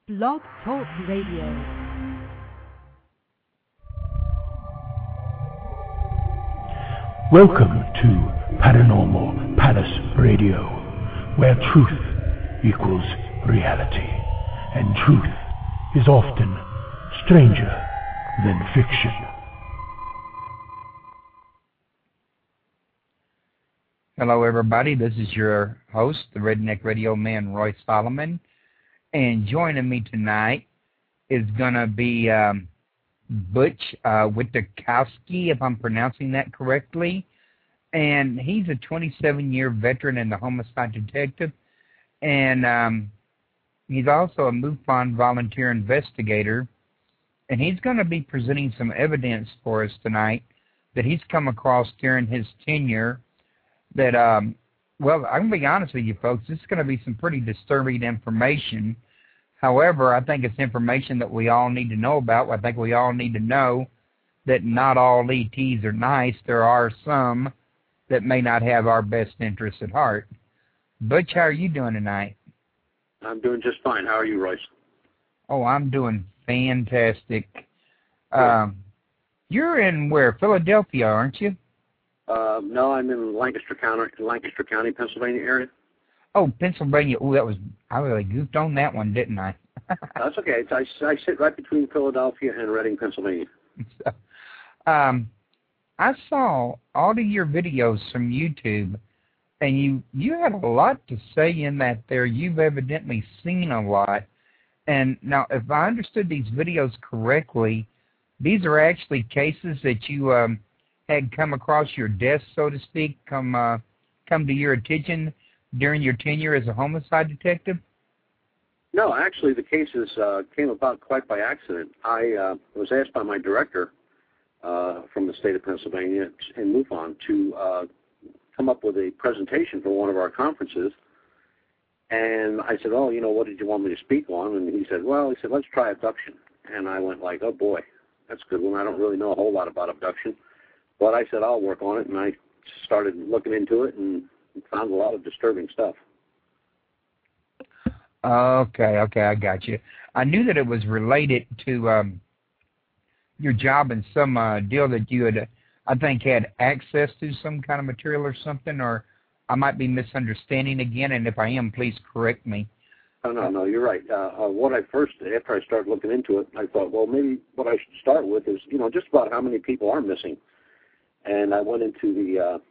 Blog Talk Radio. Welcome to Paranormal Palace Radio, where truth equals reality, and truth is often stranger than fiction. Hello, everybody. This is your host, the Redneck Radio Man, Roy Solomon. And joining me tonight is going to be Butch Witkowski, if I'm pronouncing that correctly. And he's a 27-year veteran and the homicide detective. And he's also a MUFON volunteer investigator. And he's going to be presenting some evidence for us tonight that he's come across during his tenure that, well, I'm going to be honest with you folks, this is going to be some pretty disturbing information. However, I think it's information that we all need to know about. I think we all need to know that not all ETs are nice. There are some that may not have our best interests at heart. Butch, how are you doing tonight? I'm doing just fine. How are you, Royce? Oh, I'm doing fantastic. You're in where? Philadelphia, aren't you? No, I'm in Lancaster County, Pennsylvania area. Oh, Pennsylvania. Oh, I really goofed on that one, didn't I? That's okay. I sit right between Philadelphia and Reading, Pennsylvania. I saw all of your videos from YouTube, and you had a lot to say in that there. You've evidently seen a lot. And now, if I understood these videos correctly, these are actually cases that you had come across your desk, so to speak, come to your attention during your tenure as a homicide detective? No, actually, the cases came about quite by accident. I was asked by my director from the state of Pennsylvania in MUFON to come up with a presentation for one of our conferences. And I said, oh, what did you want me to speak on? And he said, let's try abduction. And I went like, oh, boy, that's a good one. I don't really know a whole lot about abduction. But I said, I'll work on it. And I started looking into it and found a lot of disturbing stuff. Okay, I got you. I knew that it was related to your job and some deal that you had, I think, had access to some kind of material or something, or I might be misunderstanding again, and if I am, please correct me. Oh, no, you're right. After I started looking into it, I thought, well, maybe what I should start with is, just about how many people are missing. And I went into the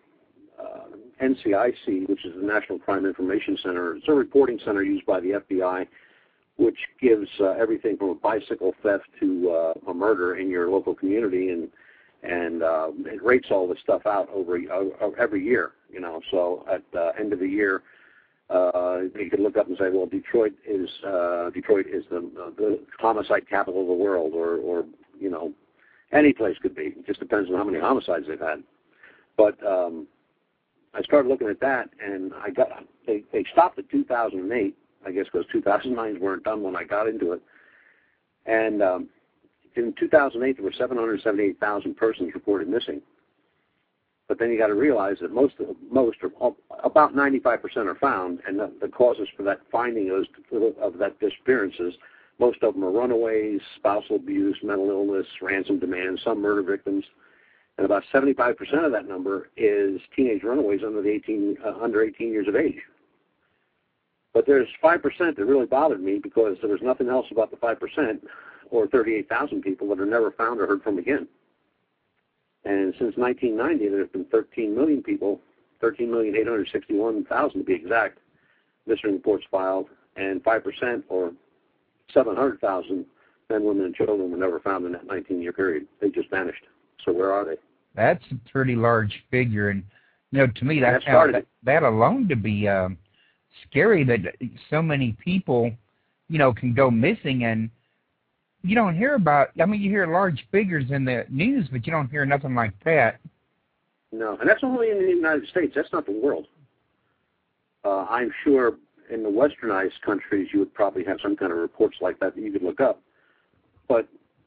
NCIC, which is the National Crime Information Center. It's a reporting center used by the FBI, which gives everything from a bicycle theft to a murder in your local community, and it rates all this stuff out every year. So at the end of the year, you could look up and say, well, Detroit is the homicide capital of the world, or any place could be. It just depends on how many homicides they've had. But I started looking at that, and they stopped at 2008, I guess, because 2009s weren't done when I got into it. And in 2008, there were 778,000 persons reported missing. But then you got to realize that about 95% are found, and the causes for that finding of that disappearances, most of them are runaways, spousal abuse, mental illness, ransom demands, some murder victims. And about 75% of that number is teenage runaways under 18 years of age. But there's 5% that really bothered me because there was nothing else about the 5%, or 38,000 people that are never found or heard from again. And since 1990, there's been 13 million people, 13,861,000 to be exact, missing reports filed, and 5%, or 700,000 men, women, and children were never found in that 19-year period. They just vanished. So where are they? That's a pretty large figure, and to me that alone to be scary that so many people, can go missing, and you don't hear about. I mean, you hear large figures in the news, but you don't hear nothing like that. No, and that's only in the United States. That's not the world. I'm sure in the westernized countries you would probably have some kind of reports like that you could look up, but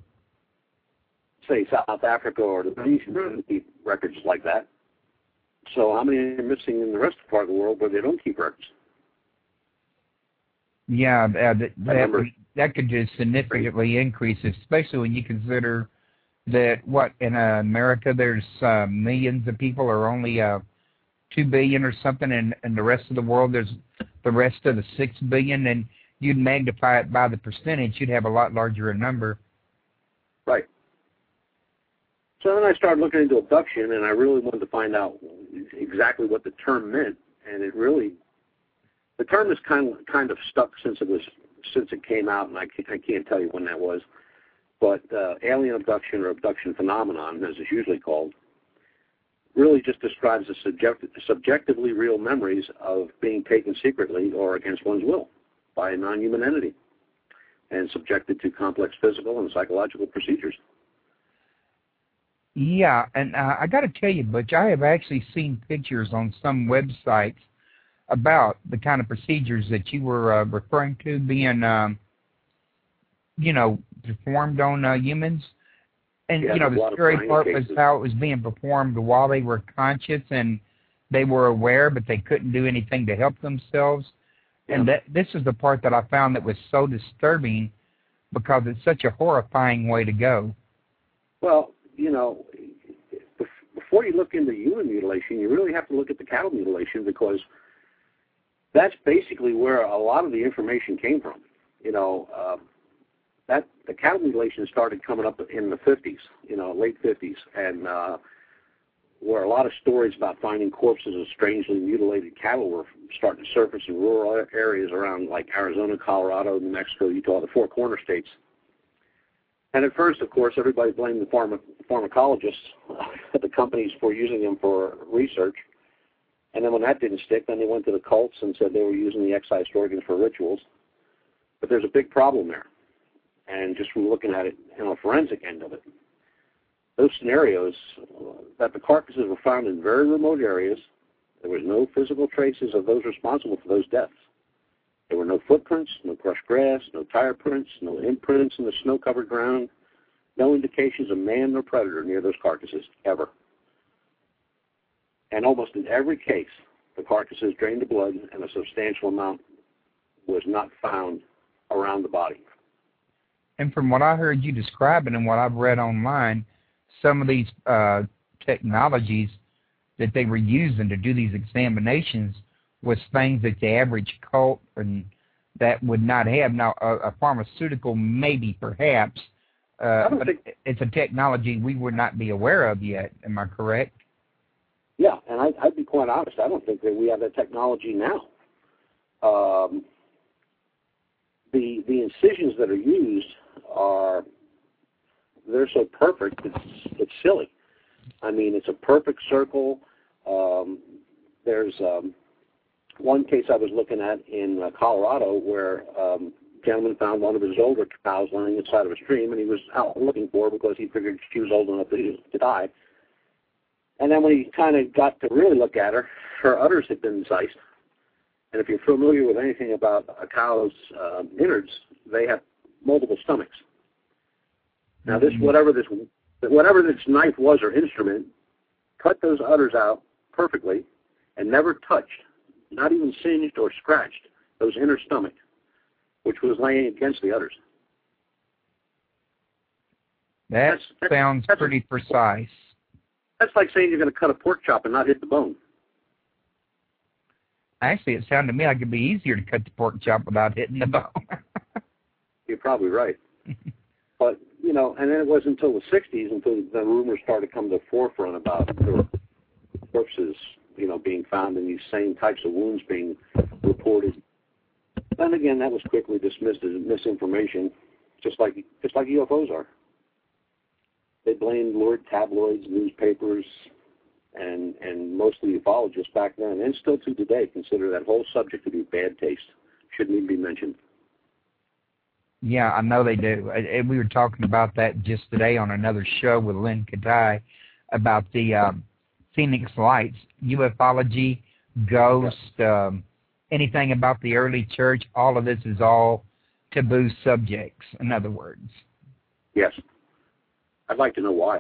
say South Africa or the Middle East don't keep records like that. So how many are missing in the rest of the world where they don't keep records? Yeah, that could just significantly increase, especially when you consider that in America there's millions of people, or only 2 billion or something, and the rest of the world there's the rest of the 6 billion, and you'd magnify it by the percentage, you'd have a lot larger a number. Right. So then I started looking into abduction, and I really wanted to find out exactly what the term meant, and the term is kind of stuck since it came out, and I can't tell you when that was. But alien abduction, or abduction phenomenon, as it's usually called, really just describes the subjectively real memories of being taken secretly or against one's will by a non-human entity, and subjected to complex physical and psychological procedures. Yeah, and I got to tell you, Butch, I have actually seen pictures on some websites about the kind of procedures that you were referring to being, performed on humans. And, the scary part was how it was being performed while they were conscious and they were aware, but they couldn't do anything to help themselves. Yeah. And this is the part that I found that was so disturbing, because it's such a horrifying way to go. Well, before you look into human mutilation, you really have to look at the cattle mutilation, because that's basically where a lot of the information came from. That the cattle mutilation started coming up in the 50s, late 50s, and where a lot of stories about finding corpses of strangely mutilated cattle were starting to surface in rural areas around like Arizona, Colorado, New Mexico, Utah, the Four Corner states. And at first, of course, everybody blamed the pharmacologists at the companies for using them for research. And then when that didn't stick, then they went to the cults and said they were using the excised organs for rituals. But there's a big problem there. And just from looking at it in a forensic end of it, those scenarios that the carcasses were found in very remote areas, there was no physical traces of those responsible for those deaths. There were no footprints, no crushed grass, no tire prints, no imprints in the snow-covered ground, no indications of man or predator near those carcasses, ever. And almost in every case, the carcasses drained the blood, and a substantial amount was not found around the body. And from what I heard you describing and what I've read online, some of these technologies that they were using to do these examinations was things that the average cult and that would not have. Now, a pharmaceutical maybe, perhaps, but it's a technology we would not be aware of yet. Am I correct? Yeah, and I'd be quite honest. I don't think that we have that technology now. The incisions that are used they're so perfect, it's silly. I mean, it's a perfect circle. There's one case I was looking at in Colorado where a gentleman found one of his older cows lying inside of a stream, and he was out looking for her because he figured she was old enough to die. And then when he kind of got to really look at her, her udders had been incised. And if you're familiar with anything about a cow's innards, they have multiple stomachs. Now, whatever this knife was or instrument, cut those udders out perfectly and never touched, not even singed or scratched, those inner stomach, which was laying against the udders. That sounds pretty precise. That's like saying you're going to cut a pork chop and not hit the bone. Actually, it sounded to me like it'd be easier to cut the pork chop without hitting the bone. You're probably right. But, and then it wasn't until the 60s until the rumors started to come to the forefront about the corpses, being found and these same types of wounds being reported. Then again, that was quickly dismissed as misinformation, just like UFOs are. They blamed lurid tabloids, newspapers, and mostly ufologists back then, and still to today, consider that whole subject to be bad taste. Shouldn't even be mentioned. Yeah, I know they do. We were talking about that just today on another show with Lynn Katai about the Phoenix Lights, ufology, ghosts, anything about the early church. All of this is all taboo subjects, in other words. Yes. I'd like to know why.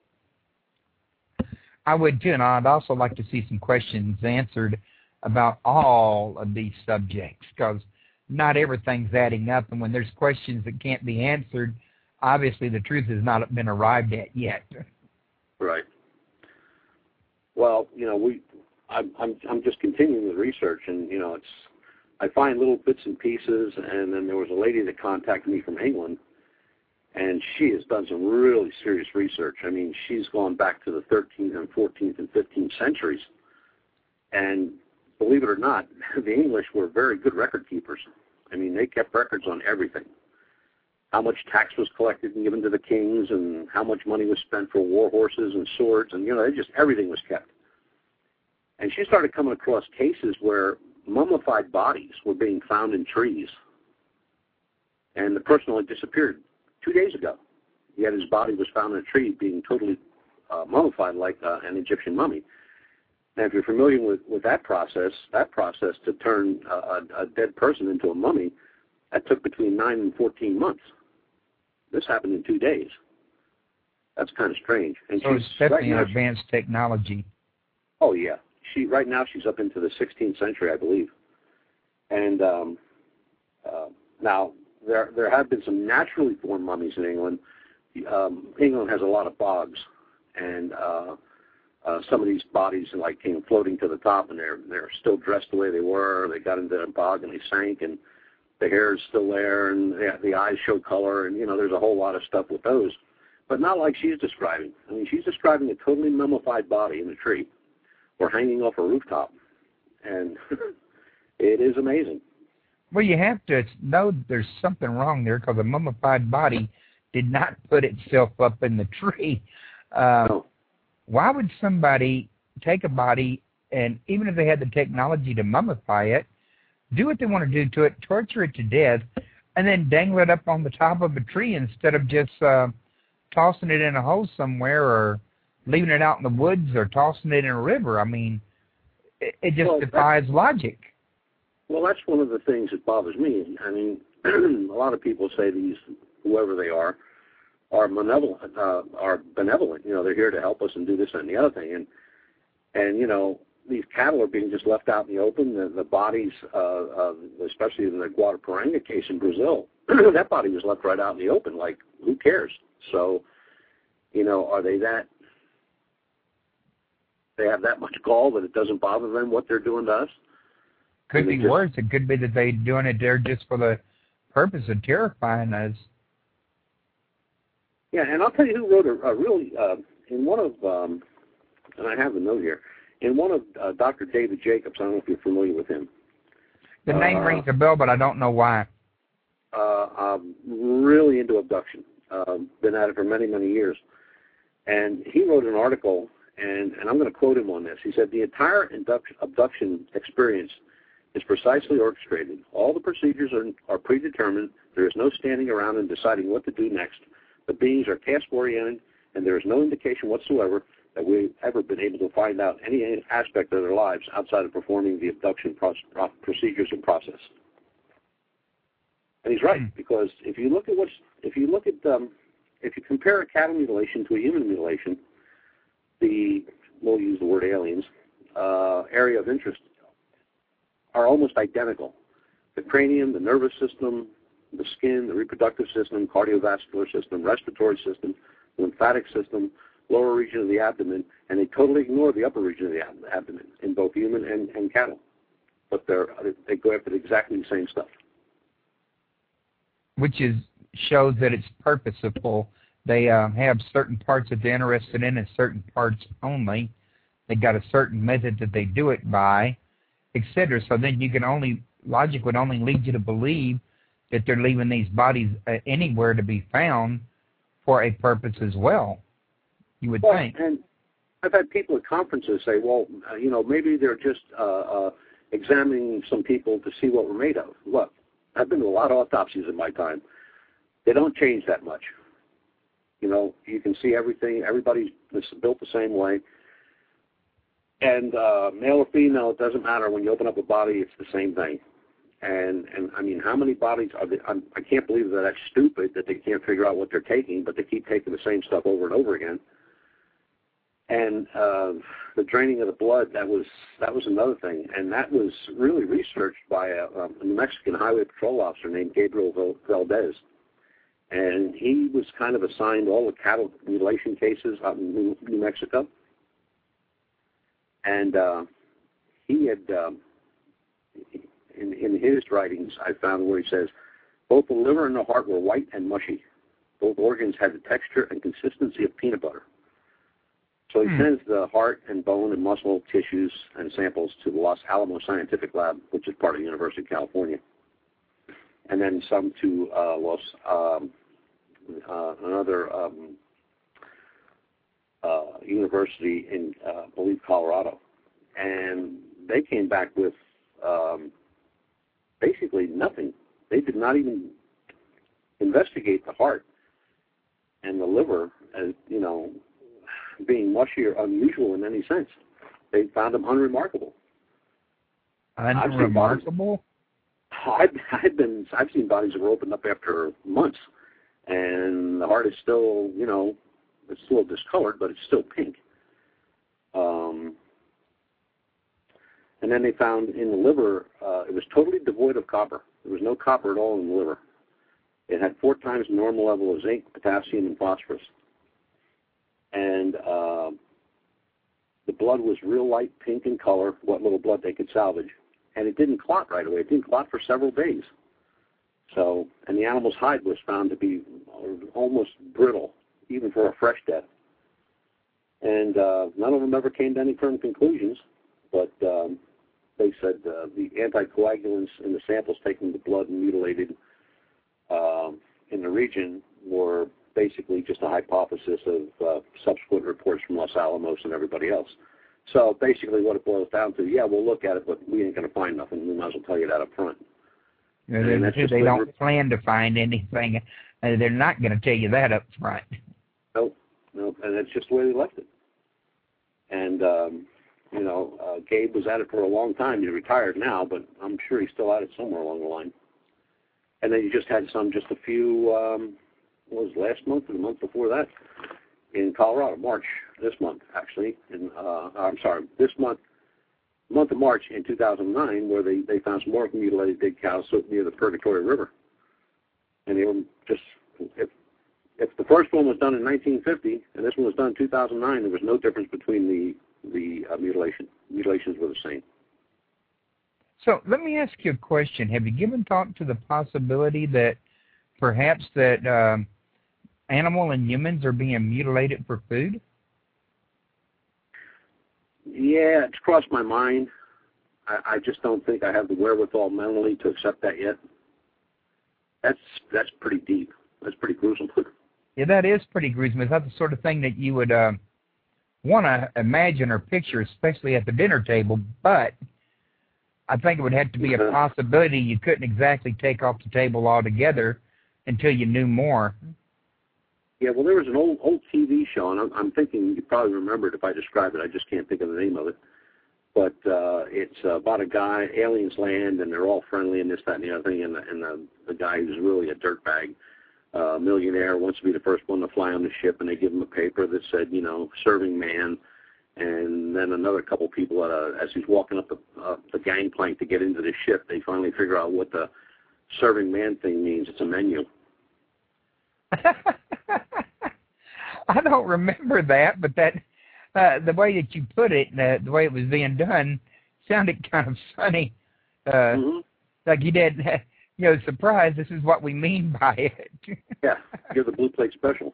I would too, and I'd also like to see some questions answered about all of these subjects, because not everything's adding up. And when there's questions that can't be answered, obviously the truth has not been arrived at yet. Right. Well, I'm just continuing the research, and I find little bits and pieces, and then there was a lady that contacted me from England, and she has done some really serious research. I mean, she's gone back to the 13th and 14th and 15th centuries, and believe it or not, the English were very good record keepers. I mean, they kept records on everything. How much tax was collected and given to the kings, and how much money was spent for war horses and swords, and everything was kept. And she started coming across cases where mummified bodies were being found in trees, and the person had disappeared 2 days ago. Yet his body was found in a tree being totally mummified like an Egyptian mummy. And if you're familiar with that process to turn a dead person into a mummy, that took between 9 and 14 months. This happened in 2 days. That's kind of strange. And so it's definitely an advanced technology. Oh, yeah. Right now she's up into the 16th century, I believe. And now there have been some naturally formed mummies in England. England has a lot of bogs, and some of these bodies came floating to the top, and they're still dressed the way they were. They got into the bog and they sank, and the hair is still there, and the eyes show color, and there's a whole lot of stuff with those, but not like she's describing. I mean, she's describing a totally mummified body in a tree or hanging off a rooftop, and it is amazing. Well, you have to know there's something wrong there, because a mummified body did not put itself up in the tree. No. Why would somebody take a body, and even if they had the technology to mummify it, do what they want to do to it, torture it to death, and then dangle it up on the top of a tree instead of just tossing it in a hole somewhere, or leaving it out in the woods, or tossing it in a river? I mean, it just defies logic. Well, that's one of the things that bothers me. I mean, a lot of people say these, whoever they are benevolent. They're here to help us and do this and the other thing. And these cattle are being just left out in the open. The bodies, especially in the Guadaparanga case in Brazil, that body was left right out in the open. Like, who cares? So, are they that? They have that much gall that it doesn't bother them what they're doing to us? Could be worse. It could be that they're doing it there just for the purpose of terrifying us. Yeah, and I'll tell you who wrote a really, in one of, and I have a note here, in one of Dr. David Jacobs, I don't know if you're familiar with him. The name rings a bell, but I don't know why. I'm really into abduction. Been at it for many, many years. And he wrote an article, and I'm going to quote him on this. He said, "The entire abduction experience is precisely orchestrated. All the procedures are predetermined. There is no standing around and deciding what to do next. The beings are task-oriented, and there is no indication whatsoever that we've ever been able to find out any aspect of their lives outside of performing the abduction procedures and process." And he's right, because if you compare a cattle mutilation to a human mutilation, we'll use the word aliens, area of interest are almost identical. The cranium, the nervous system, the skin, the reproductive system, cardiovascular system, respiratory system, lymphatic system, lower region of the abdomen, and they totally ignore the upper region of the abdomen in both human and cattle. But they go after exactly the same stuff. Which shows that it's purposeful. They have certain parts that they're interested in and certain parts only. They got a certain method that they do it by, etc. So then logic would only lead you to believe that they're leaving these bodies anywhere to be found for a purpose as well, you would think. And I've had people at conferences say, well, maybe they're just examining some people to see what we're made of. Look, I've been to a lot of autopsies in my time. They don't change that much. You can see everything. Everybody's built the same way. And male or female, it doesn't matter. When you open up a body, it's the same thing. And I mean, how many bodies are they? I can't believe they're that stupid that they can't figure out what they're taking, but they keep taking the same stuff over and over again. And the draining of the blood, that was another thing, and that was really researched by a New Mexican Highway Patrol officer named Gabriel Valdez, and he was kind of assigned all the cattle mutilation cases out in New Mexico, and he had in his writings I found where he says both the liver and the heart were white and mushy. Both organs had the texture and consistency of peanut butter. So he sends the heart and bone and muscle tissues and samples to the Los Alamos Scientific Lab, which is part of the University of California, and then some to another university in, I believe, Colorado. And they came back with basically nothing. They did not even investigate the heart and the liver as, being mushy or unusual in any sense. They found them unremarkable. Unremarkable? I've seen bodies that were opened up after months, and the heart is still, it's still discolored, but it's still pink. And then they found in the liver, it was totally devoid of copper. There was no copper at all in the liver. It had 4 times the normal level of zinc, potassium, and phosphorus. And the blood was real light pink in color, what little blood they could salvage. And it didn't clot right away. It didn't clot for several days. So, and the animal's hide was found to be almost brittle, even for a fresh death. And none of them ever came to any firm conclusions, but they said the anticoagulants in the samples taken the blood and mutilated in the region were basically just a hypothesis of subsequent reports from Los Alamos and everybody else. So basically what it boils down to, yeah, we'll look at it, but we ain't going to find nothing. We might as well tell you that up front. They don't plan to find anything. They're not going to tell you that up front. Nope. And that's just the way they left it. And, Gabe was at it for a long time. He's retired now, but I'm sure he's still at it somewhere along the line. And then you just had some, a few, what was last month or the month before that, in Colorado, this month of March in 2009, where they found some more mutilated dead cows near the Purgatory River. And they were just, if the first one was done in 1950 and this one was done in 2009, there was no difference between the mutilations. Mutilations were the same. So let me ask you a question. Have you given thought to the possibility that perhaps that animal and humans are being mutilated for food? Yeah, it's crossed my mind. I just don't think I have the wherewithal mentally to accept that yet. That's pretty deep. That's pretty gruesome. Yeah, that is pretty gruesome. Is that the sort of thing that you would want to imagine or picture, especially at the dinner table? But I think it would have to be a possibility you couldn't exactly take off the table altogether until you knew more. Yeah, well, there was an old TV show, and I'm thinking you probably remember it if I describe it. I just can't think of the name of it. But it's about a guy, aliens land, and they're all friendly and this, that, and the other thing. And the guy who's really a dirtbag, millionaire, wants to be the first one to fly on the ship, and they give him a paper that said, serving man. And then another couple people, as he's walking up the gangplank to get into the ship, they finally figure out what the serving man thing means. It's a menu. I don't remember that, but that the way that you put it, the way it was being done, sounded kind of funny. Like you did, surprise, this is what we mean by it. Yeah, you're the blue plate special.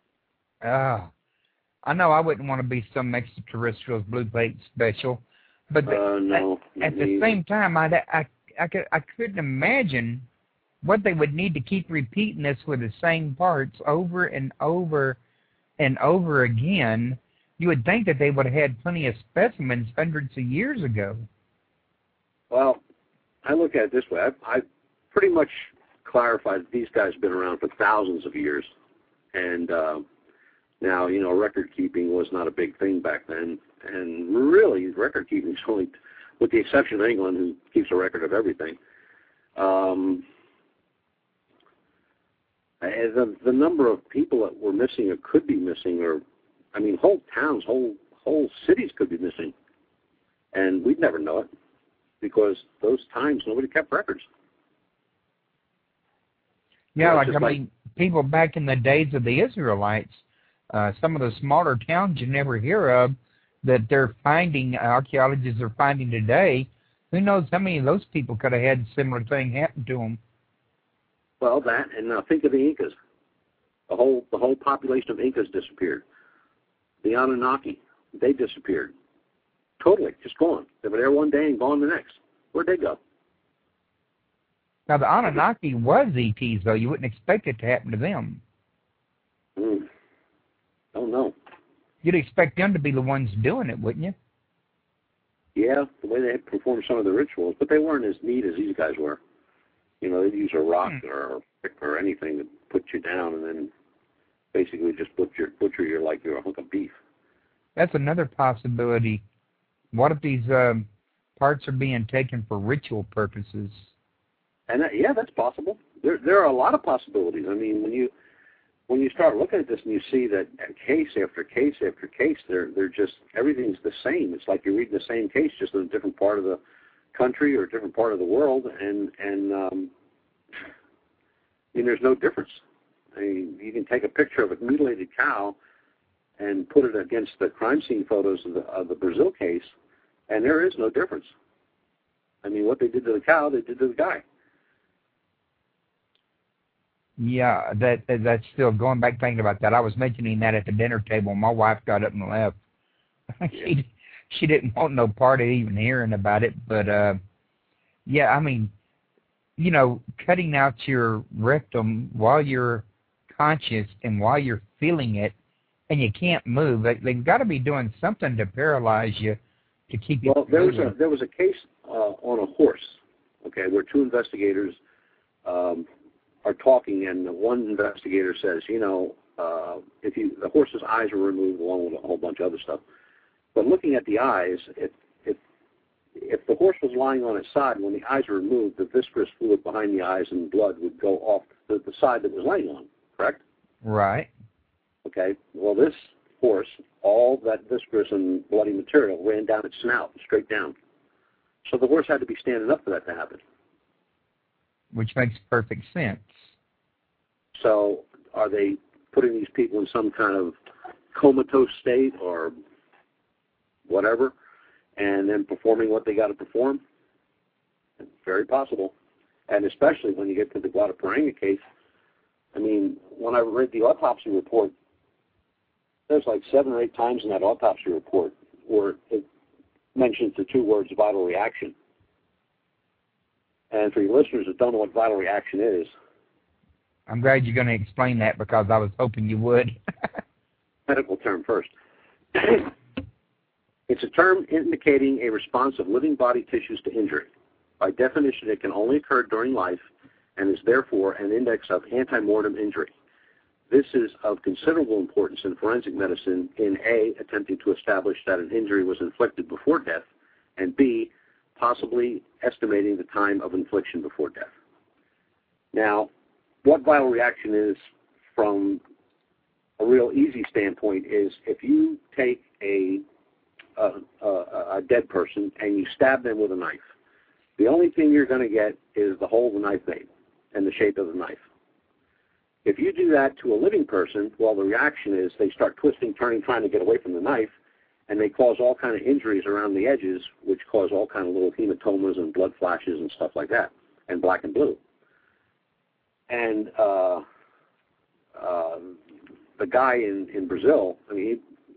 I know I wouldn't want to be some extraterrestrial's blue plate special, but no, at the same time, I couldn't imagine what they would need to keep repeating this with the same parts over and over and over again. You would think that they would have had plenty of specimens hundreds of years ago. Well, I look at it this way. I pretty much clarified that these guys have been around for thousands of years. And now, record keeping was not a big thing back then. And really, record keeping is only, with the exception of England, who keeps a record of everything. The number of people that were missing or could be missing, whole towns, whole whole cities could be missing, and we'd never know it because those times nobody kept records. Yeah, I mean, people back in the days of the Israelites, some of the smaller towns you never hear of that they're finding, archaeologists are finding today. Who knows how many of those people could have had a similar thing happen to them? Well, that, and now think of the Incas. The whole population of Incas disappeared. The Anunnaki, they disappeared. Totally, just gone. They were there one day and gone the next. Where'd they go? Now, the Anunnaki was ETs, though. You wouldn't expect it to happen to them. Don't know. You'd expect them to be the ones doing it, wouldn't you? Yeah, the way they performed some of the rituals, but they weren't as neat as these guys were. You know, they'd use a rock or a pick or anything to put you down and then basically just butcher you like you're a hunk of beef. That's another possibility. What if these parts are being taken for ritual purposes? And yeah, that's possible. There are a lot of possibilities. I mean, when you start looking at this and you see that case after case after case, they're just, everything's the same. It's like you're reading the same case just in a different part of the country or a different part of the world, and there's no difference. I mean, you can take a picture of a mutilated cow and put it against the crime scene photos of the Brazil case, and there is no difference. I mean, what they did to the cow, they did to the guy. Yeah, that's still going back thinking about that. I was mentioning that at the dinner table. My wife got up and left. She didn't want no part of even hearing about it. But yeah, I mean, you know, cutting out your rectum while you're conscious and while you're feeling it, and you can't move. They've got to be doing something to paralyze you to keep you. Well, there was a case on a horse, okay, where two investigators are talking, and one investigator says, you know, if the horse's eyes were removed along with a whole bunch of other stuff, but looking at the eyes, if the horse was lying on its side, when the eyes were removed, the viscous fluid behind the eyes and blood would go off the side that was laying on, correct? Right. Okay. Well, this horse, all that viscous and bloody material ran down its snout, straight down. So the horse had to be standing up for that to happen. Which makes perfect sense. So are they putting these people in some kind of comatose state or whatever, and then performing what they got to perform? It's very possible. And especially when you get to the Guadaparanga case, I mean, when I read the autopsy report, there's like 7 or 8 times in that autopsy report where it mentions the 2 words vital reaction. And for your listeners that don't know what vital reaction is, I'm glad you're going to explain that because I was hoping you would. Medical term first. It's a term indicating a response of living body tissues to injury. By definition, it can only occur during life and is therefore an index of antemortem injury. This is of considerable importance in forensic medicine in A, attempting to establish that an injury was inflicted before death, and B, possibly estimating the time of infliction before death. Now, what vital reaction is from a real easy standpoint is if you take a dead person and you stab them with a knife, the only thing you're going to get is the hole the knife made and the shape of the knife. If you do that to a living person, well, the reaction is they start twisting, turning, trying to get away from the knife, and they cause all kind of injuries around the edges, which cause all kind of little hematomas and blood flashes and stuff like that, and black and blue. And the guy in Brazil, I mean,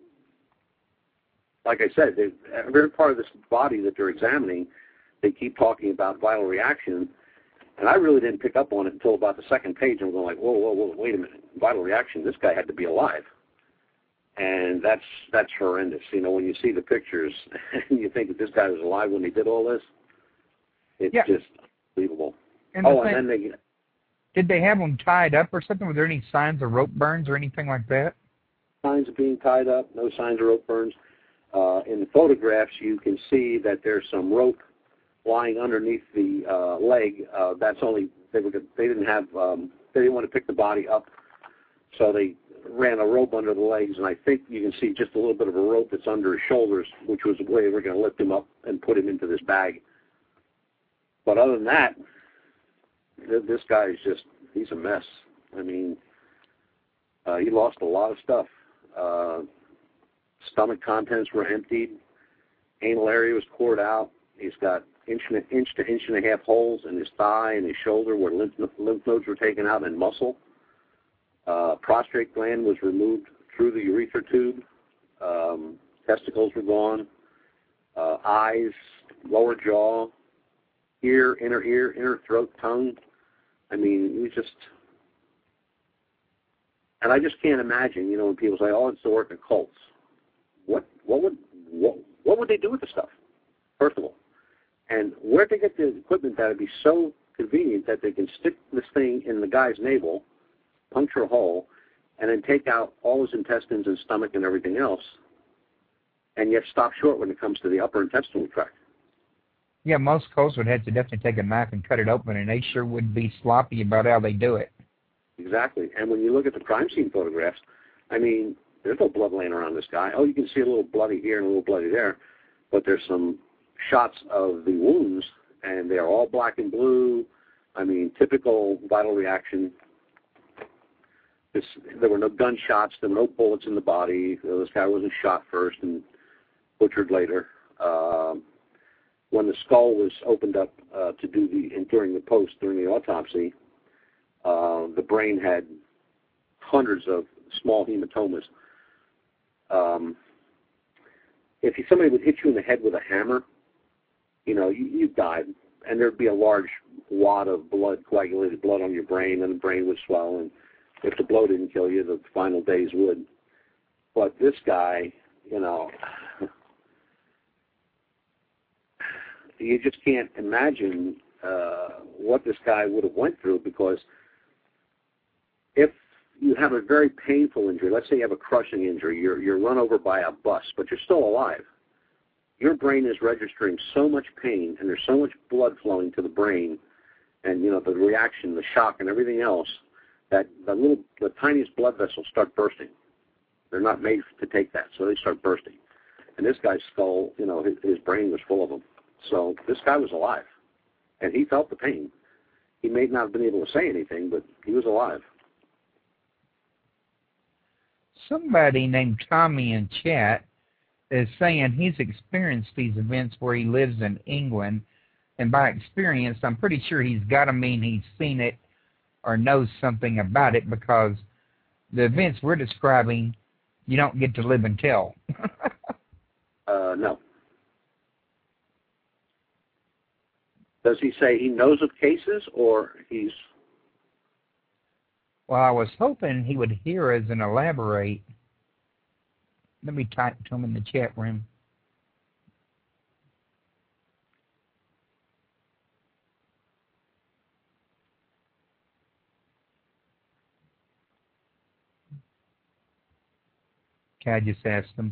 like I said, every part of this body that they're examining, they keep talking about vital reaction, and I really didn't pick up on it until about the second page. I'm going like, whoa, wait a minute, vital reaction, this guy had to be alive. And that's horrendous. You know, when you see the pictures and you think that this guy was alive when he did all this, it's just unbelievable. And then did they have them tied up or something? Were there any signs of rope burns or anything like that? Signs of being tied up, no signs of rope burns. In the photographs, you can see that there's some rope lying underneath the leg. That's only they didn't want to pick the body up, so they ran a rope under the legs, and I think you can see just a little bit of a rope that's under his shoulders, which was the way they were going to lift him up and put him into this bag. But other than that, this guy is he's a mess. I mean, he lost a lot of stuff. Stomach contents were emptied. Anal area was cored out. He's got inch to inch and a half holes in his thigh and his shoulder where lymph nodes were taken out and muscle. Prostate gland was removed through the urethra tube. Testicles were gone. Eyes, lower jaw, inner throat, tongue. I mean, we just, and I just can't imagine, when people say, "Oh, it's the work of cults." What would they do with the stuff? First of all, and where'd they get the equipment that would be so convenient that they can stick this thing in the guy's navel, puncture a hole, and then take out all his intestines and stomach and everything else, and yet stop short when it comes to the upper intestinal tract? Yeah, most cults would have to definitely take a knife and cut it open, and they sure would be sloppy about how they do it. Exactly. And when you look at the crime scene photographs, I mean, there's no blood laying around this guy. Oh, you can see a little bloody here and a little bloody there, but there's some shots of the wounds, and they're all black and blue. I mean, typical vital reaction. There were no gunshots. There were no bullets in the body. This guy wasn't shot first and butchered later. When the skull was opened up during the autopsy, the brain had hundreds of small hematomas. If somebody would hit you in the head with a hammer, you died, and there'd be a large wad of blood, coagulated blood on your brain, and the brain would swell, and if the blow didn't kill you, the final days would. But this guy, you just can't imagine what this guy would have went through, because if you have a very painful injury, let's say you have a crushing injury, you're run over by a bus, but you're still alive, your brain is registering so much pain, and there's so much blood flowing to the brain, and the reaction, the shock, and everything else, that the tiniest blood vessels start bursting. They're not made to take that, so they start bursting. And this guy's skull, his brain was full of them. So this guy was alive, and he felt the pain. He may not have been able to say anything, but he was alive. Somebody named Tommy in chat is saying he's experienced these events where he lives in England, and by experience, I'm pretty sure he's got to mean he's seen it or knows something about it, because the events we're describing, you don't get to live and tell. No. Does he say he knows of cases, or he's... Well, I was hoping he would hear us and elaborate. Let me type to him in the chat room. Okay, I just asked him.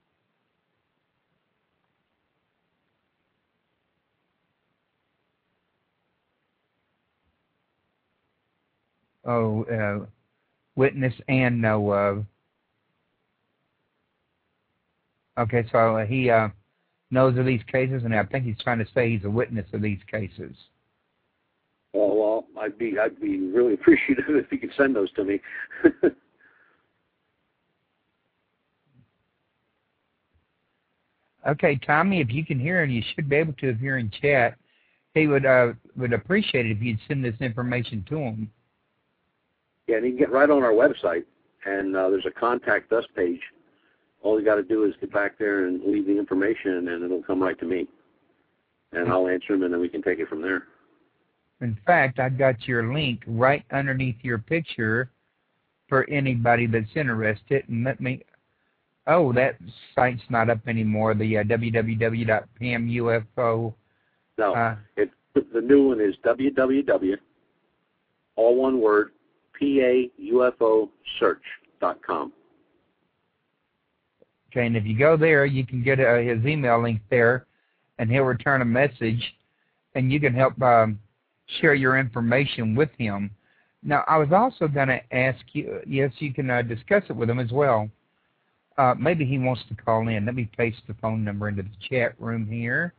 Witness and know of. Okay, so he knows of these cases, and I think he's trying to say he's a witness of these cases. Oh, well, I'd be really appreciative if he could send those to me. Okay, Tommy, if you can hear him, you should be able to if you're in chat. He would appreciate it if you'd send this information to him. Yeah, and you can get right on our website, and there's a Contact Us page. All you got to do is get back there and leave the information, and it'll come right to me. And I'll answer them, and then we can take it from there. In fact, I've got your link right underneath your picture for anybody that's interested. And let me... Oh, that site's not up anymore, the www.pamufo. No, the new one is www, all one word, PAUFOsearch.com. Okay, and if you go there, you can get his email link there, and he'll return a message, and you can help share your information with him. Now, I was also going to ask you, yes, you can discuss it with him as well. Maybe he wants to call in. Let me paste the phone number into the chat room here.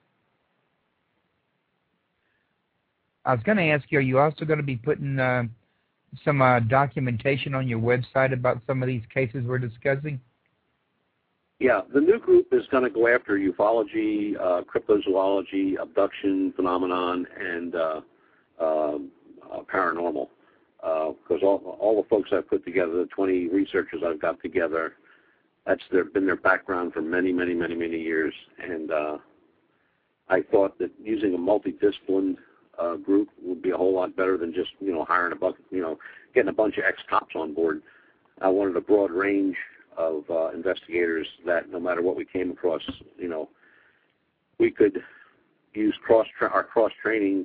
I was going to ask you, are you also going to be putting some documentation on your website about some of these cases we're discussing? Yeah, the new group is going to go after ufology, cryptozoology, abduction phenomenon, and paranormal. Because all the folks I've put together, the 20 researchers I've got together, that's been their background for many, many, many, many years. And I thought that using a multidisciplined group would be a whole lot better than just, hiring getting a bunch of ex-cops on board. I wanted a broad range of investigators that no matter what we came across, we could use our cross-training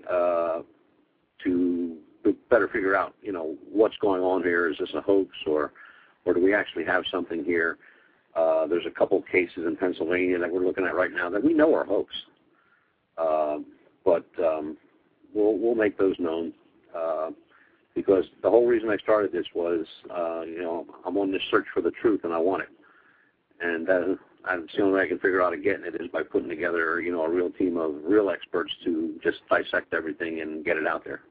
to better figure out, what's going on here. Is this a hoax or do we actually have something here? There's a couple of cases in Pennsylvania that we're looking at right now that we know are hoax. But we'll make those known because the whole reason I started this was, I'm on this search for the truth and I want it. And that's the only way I can figure out getting it is by putting together, a real team of real experts to just dissect everything and get it out there.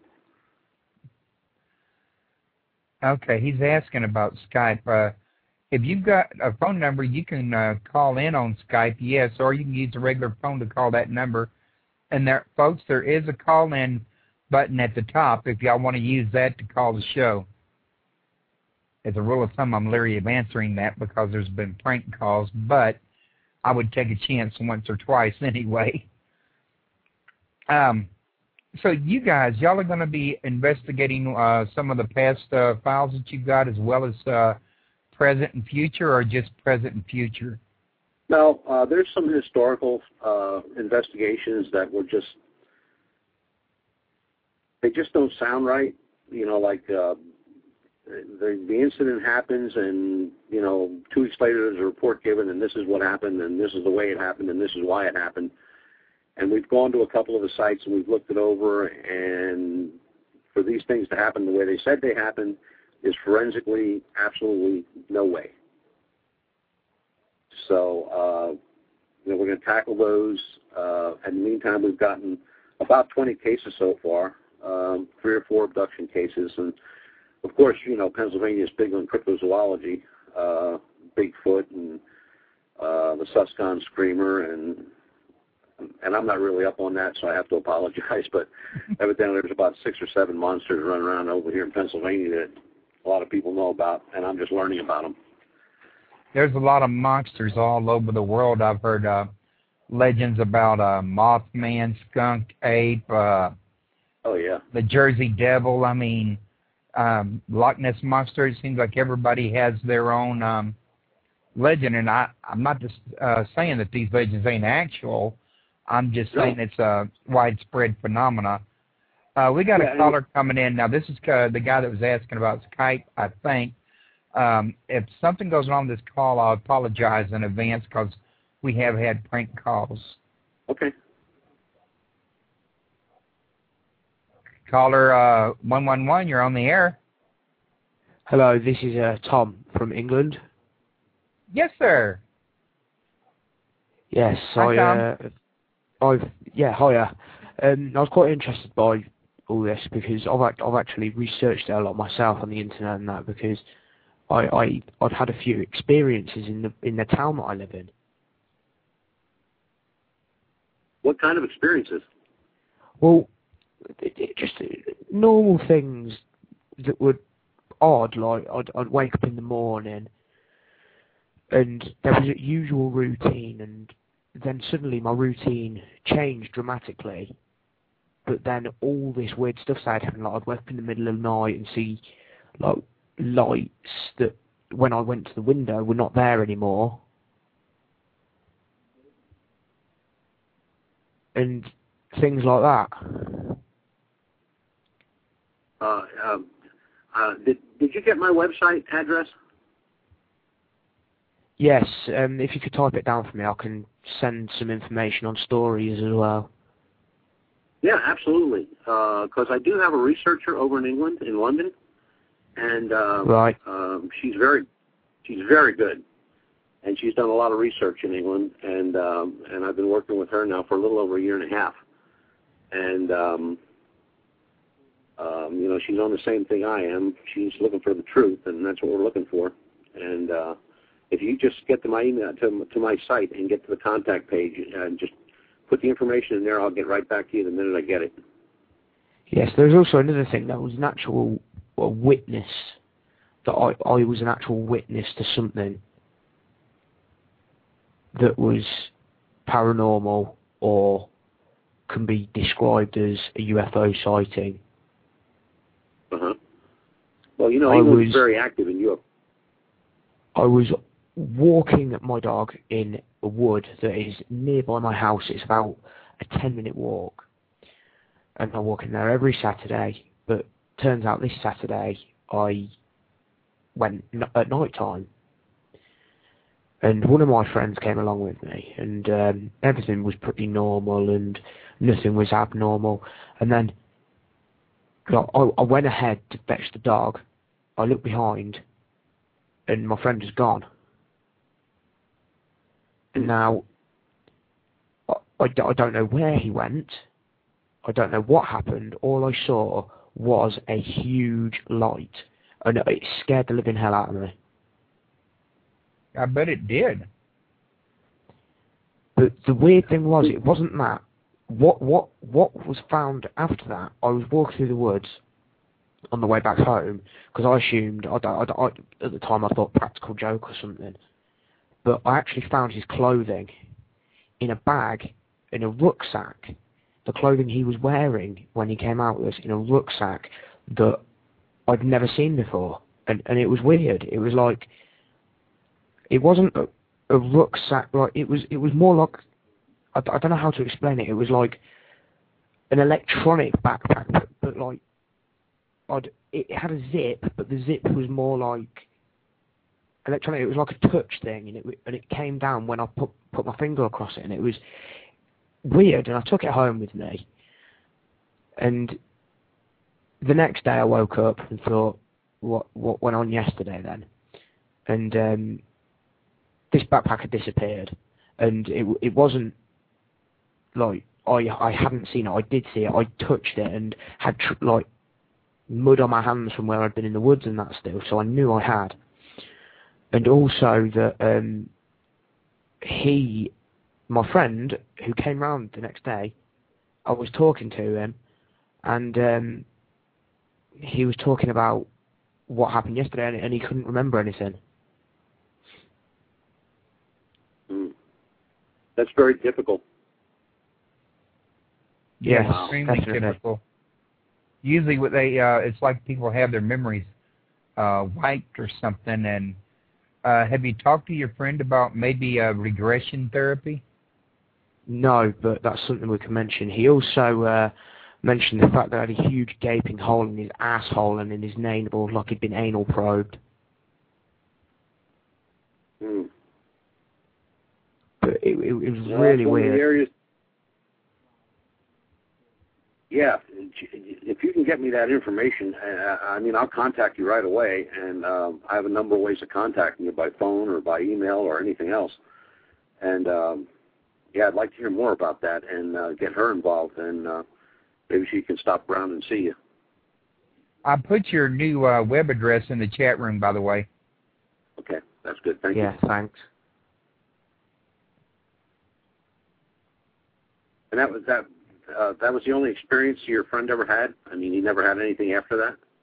Okay, he's asking about Skype. If you've got a phone number, you can call in on Skype, yes, or you can use a regular phone to call that number. And there, folks, there is a call-in button at the top if y'all want to use that to call the show. As a rule of thumb, I'm leery of answering that because there's been prank calls, but I would take a chance once or twice anyway. So you guys, y'all are going to be investigating some of the past files that you've got as well as present and future, or just present and future? No, there's some historical investigations that were they just don't sound right. Like the incident happens and, 2 weeks later there's a report given and this is what happened and this is the way it happened and this is why it happened. And we've gone to a couple of the sites and we've looked it over, and for these things to happen the way they said they happened is forensically absolutely no way. So, we're going to tackle those. In the meantime, we've gotten about 20 cases so far, 3 or 4 abduction cases. And, of course, Pennsylvania is big on cryptozoology, Bigfoot and the Susquehanna Screamer, and I'm not really up on that, so I have to apologize. But evidently there's about 6 or 7 monsters running around over here in Pennsylvania that a lot of people know about, and I'm just learning about them. There's a lot of monsters all over the world. I've heard legends about Mothman, skunk ape, oh yeah, the Jersey Devil. I mean, Loch Ness Monster. It seems like everybody has their own legend, and I'm not just saying that these legends ain't actual. I'm just saying it's a widespread phenomena. We got a caller coming in. Now, this is the guy that was asking about Skype, I think. If something goes wrong with this call, I'll apologize in advance because we have had prank calls. Okay. Caller 111, you're on the air. Hello, this is Tom from England. Yes, sir. Yes, Hi, Tom. Hiya. I was quite interested by all this because I've actually researched it a lot myself on the internet and that, because I've had a few experiences in the town that I live in. What kind of experiences? Well, just normal things that were odd, like I'd wake up in the morning and there was a usual routine, and then suddenly my routine changed dramatically. But then all this weird stuff started happening. Like I'd wake up in the middle of the night and see like lights that when I went to the window were not there anymore. And things like that. Did you get my website address? Yes, if you could type it down for me, I can send some information on stories as well. Yeah, absolutely. Because I do have a researcher over in England, in London, and Right. she's very good, and she's done a lot of research in England, and I've been working with her now for a little over a year and a half, and you know, she's on the same thing I am. She's looking for the truth, and that's what we're looking for. And if you just get to my email, to my site, and get to the contact page, and just put the information in there, I'll get right back to you the minute I get it. Yes, there's also another thing. That was an actual witness. That I was an actual witness to something that was paranormal or can be described as a UFO sighting. Uh-huh. Well, you know, England's very active in Europe. I was walking my dog in a wood that is nearby my house. It's about a 10-minute walk. And I walk in there every Saturday, but turns out this Saturday I went at night time. And one of my friends came along with me, and everything was pretty normal and nothing was abnormal. And then I went ahead to fetch the dog. I looked behind, and my friend was gone. And now, I don't know where he went. I don't know what happened. All I saw was a huge light, and it scared the living hell out of me. I bet it did. But the weird thing was, it wasn't that. What was found after that? I was walking through the woods on the way back home because I assumed, at the time I thought practical joke or something. But I actually found his clothing in a bag, in a rucksack. The clothing he was wearing when he came out with us in a rucksack that I'd never seen before. And it was weird. It was like, it wasn't a rucksack, like it was more like, I don't know how to explain it. It was like an electronic backpack, but like, it had a zip, but the zip was more like electronic. It was like a touch thing, and it came down when I put my finger across it, and it was weird. And I took it home with me, and the next day I woke up and thought, what went on yesterday then? And this backpack had disappeared, and it wasn't like I hadn't seen it. I did see it. I touched it and had like mud on my hands from where I'd been in the woods and that still, so I knew I had. And also that my friend who came round the next day, I was talking to him, and he was talking about what happened yesterday, and he couldn't remember anything. That's very typical. Yes, extremely definitely. typical. Usually, what it's like people have their memories wiped or something. And have you talked to your friend about maybe regression therapy? No, but that's something we can mention. He also mentioned the fact that I had a huge gaping hole in his asshole and in his navel, like he'd been anal probed. But it was really weird. Yeah, if you can get me that information, I mean, I'll contact you right away, and I have a number of ways of contacting you by phone or by email or anything else. And, yeah, I'd like to hear more about that and get her involved, and maybe she can stop around and see you. I put your new web address in the chat room, by the way. Okay, that's good. Thank you. Yeah, thanks. And that was the only experience your friend ever had? I mean, he never had anything after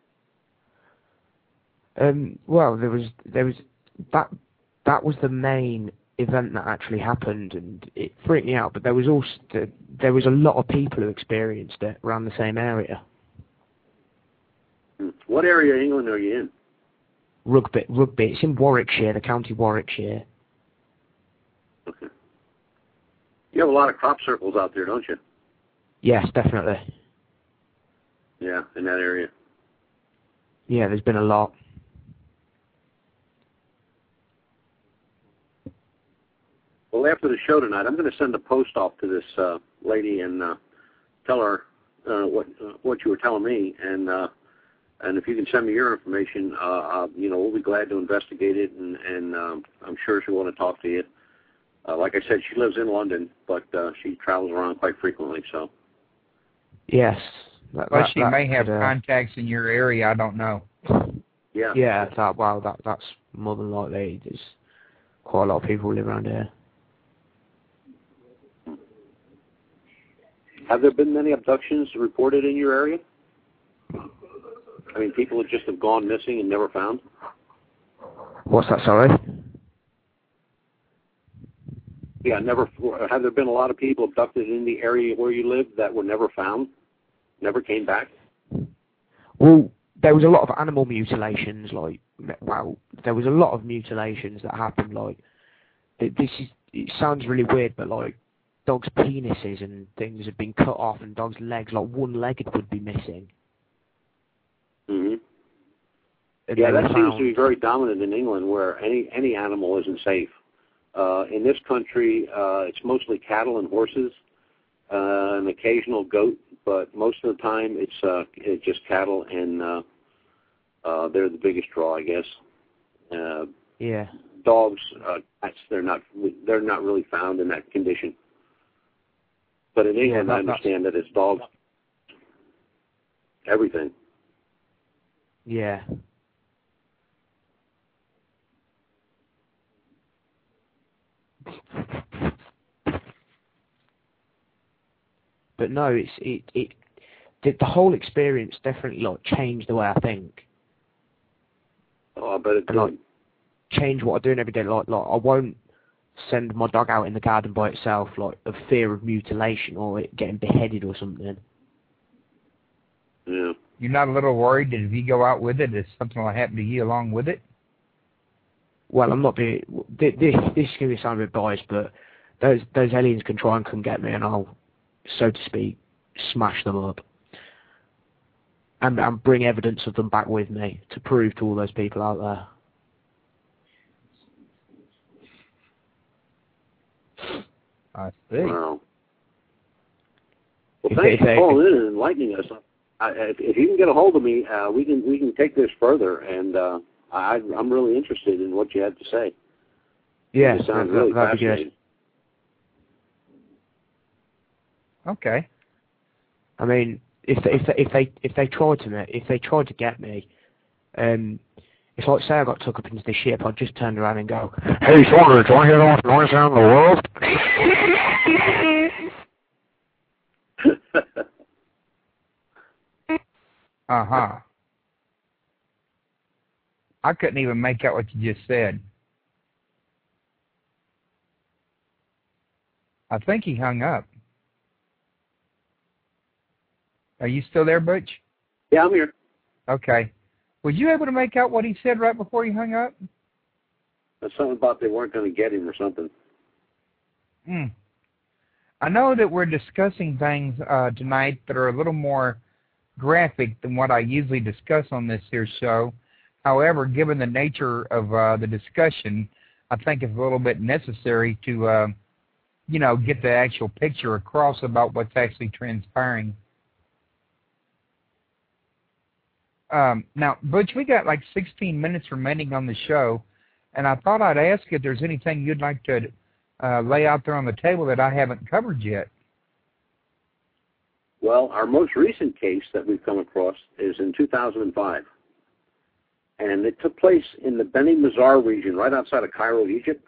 that? Well, there was that was the main event that actually happened, and it freaked me out. But there was a lot of people who experienced it around the same area. What area of England are you in? Rugby. It's in Warwickshire, the county Warwickshire. Okay. You have a lot of crop circles out there, don't you? Yes, definitely. Yeah, in that area. Yeah, there's been a lot. Well, after the show tonight, I'm going to send a post off to this lady and tell her what you were telling me, and And if you can send me your information, we'll be glad to investigate it, and I'm sure she'll want to talk to you. Like I said, she lives in London, but she travels around quite frequently. So. Yes. She may have contacts in your area. I don't know. Yeah. Yeah. That's more than likely. There's quite a lot of people who live around here. Have there been many abductions reported in your area? I mean, people that just have gone missing and never found? What's that, sorry? Yeah, never. Have there been a lot of people abducted in the area where you live that were never found, never came back? Well, there was a lot of animal mutilations, there was a lot of mutilations that happened, it sounds really weird, but dogs' penises and things had been cut off, and dogs' legs, one-legged, would be missing. Mm-hmm. Yeah, that seems to be very dominant in England, where any animal isn't safe. In this country, it's mostly cattle and horses, an occasional goat, but most of the time it's just cattle, and they're the biggest draw, I guess. Yeah. Dogs, cats, they're not really found in that condition. But in England, I understand that it's dogs, everything. Yeah. But no, the whole experience definitely changed the way I think. Oh, I bet it did. Change what I'm doing every day. I won't send my dog out in the garden by itself, of fear of mutilation or it getting beheaded or something. Yeah. You're not a little worried that if you go out with it, that something will happen to you along with it? Well, I'm not being. This is going to sound a bit biased, but those aliens can try and come get me, and I'll, so to speak, smash them up, and bring evidence of them back with me to prove to all those people out there. I see. Wow. Well, thanks for calling in and enlightening us. If you can get a hold of me, we can take this further, and I'm really interested in what you had to say. Yeah, it sounds really fascinating. Okay. I mean, if they tried to get me, if say I got took up into the ship, I'd just turn around and go, "Hey, Saunders, do you want to hear the most noise sound in the world?" Uh-huh. I couldn't even make out what you just said. I think he hung up. Are you still there, Butch? Yeah, I'm here. Okay. Was you able to make out what he said right before he hung up? That's something about they weren't going to get him or something. I know that we're discussing things tonight that are a little more graphic than what I usually discuss on this here show. However, given the nature of the discussion, I think it's a little bit necessary to, get the actual picture across about what's actually transpiring. Now, Butch, we got 16 minutes remaining on the show, and I thought I'd ask if there's anything you'd like to lay out there on the table that I haven't covered yet. Well, our most recent case that we've come across is in 2005, and it took place in the Beni Mazar region, right outside of Cairo, Egypt,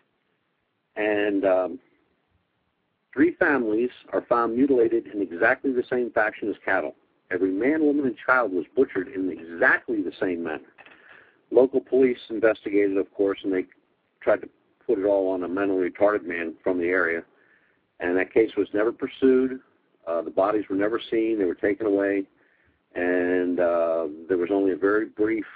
and 3 families are found mutilated in exactly the same fashion as cattle. Every man, woman, and child was butchered in exactly the same manner. Local police investigated, of course, and they tried to put it all on a mentally retarded man from the area. And that case was never pursued. The bodies were never seen. They were taken away. And there was only a very brief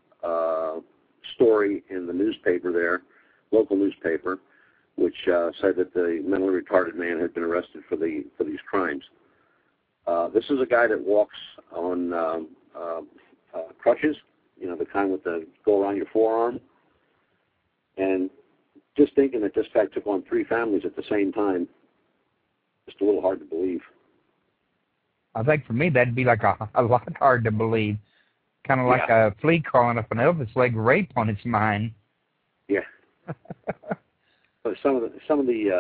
story in the newspaper there, local newspaper, which said that the mentally retarded man had been arrested for these crimes. This is a guy that walks on crutches, the kind with the go around your forearm. And just thinking that this guy took on 3 families at the same time, just a little hard to believe. I think for me that'd be a lot hard to believe. kind of like a flea crawling up an Elvis leg, rape on its mind. Yeah. But some of the